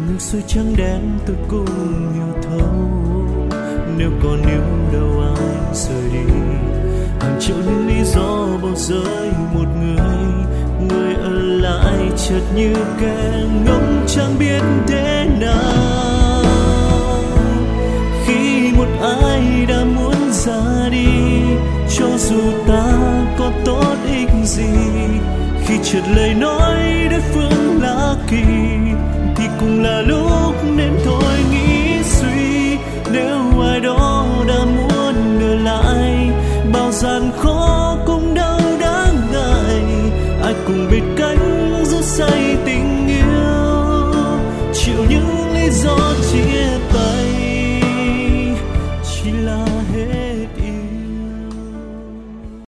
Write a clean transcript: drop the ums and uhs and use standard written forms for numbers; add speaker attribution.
Speaker 1: ngược xuôi trắng đen tôi cũng hiểu thấu. Nếu còn yêu đâu ai rời đi, hàng triệu những lý do bỏ rơi một người ở lại chợt như kẻ ngốc chẳng biết thế nào. Khi một ai đã muốn ra đi, cho dù ta có tốt ích gì, khi chợt lời nói đối phương lạ kỳ, thì cũng là lúc nên thôi nghĩ